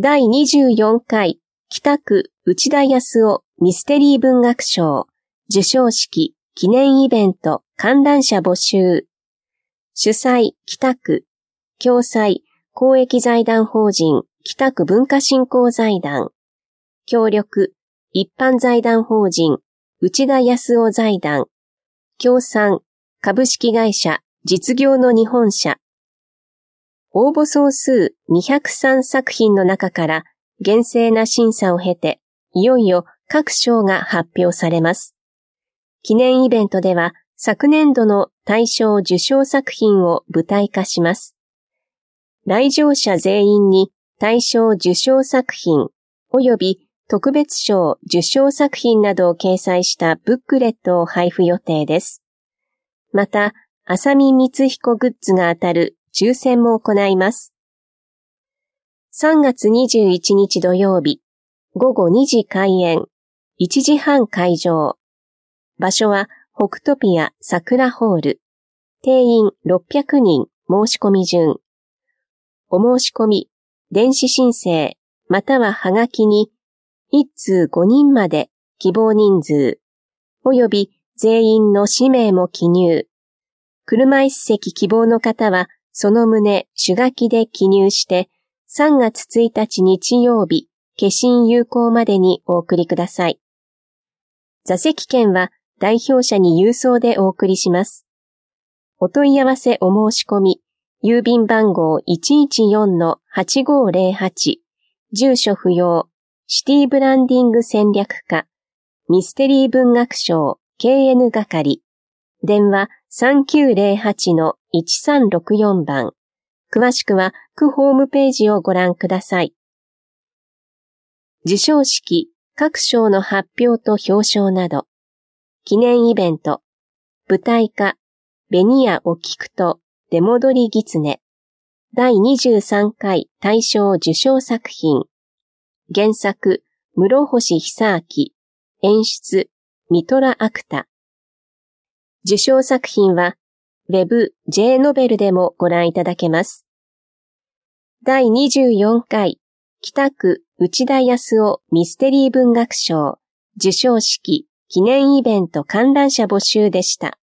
第24回北区内田康夫ミステリー文学賞授賞式記念イベント観覧者募集。主催北区、共催公益財団法人北区文化振興財団。協力一般財団法人内田康夫財団。協賛株式会社実業の日本社。応募総数203作品の中から厳正な審査を経て、いよいよ各賞が発表されます。記念イベントでは昨年度の大賞受賞作品を舞台化します。来場者全員に大賞受賞作品及び特別賞受賞作品などを掲載したブックレットを配布予定です。また、浅見光彦グッズが当たる抽選も行います。3月21日土曜日、午後2時開演、1時半会場。場所は北トピア桜ホール。定員600人申し込み順。お申し込み、電子申請、またははがきに、1通5人まで希望人数、及び全員の氏名も記入。車椅子席希望の方は、その旨、手書きで記入して、3月1日日曜日、消印有効までにお送りください。座席券は代表者に郵送でお送りします。お問い合わせお申し込み、郵便番号 114-8508、住所不要、シティブランディング戦略課、ミステリー文学賞 KN 係、電話3908-1364番。詳しくは区ホームページをご覧ください。授賞式、各賞の発表と表彰など、記念イベント、舞台化、紅屋お菊と出戻り狐、第23回大賞受賞作品、原作、室星久明、演出、ミトラアクタ。受賞作品は、ウェブ J ノベルでもご覧いただけます。第24回北区内田康夫ミステリー文学賞授賞式記念イベント観覧者募集でした。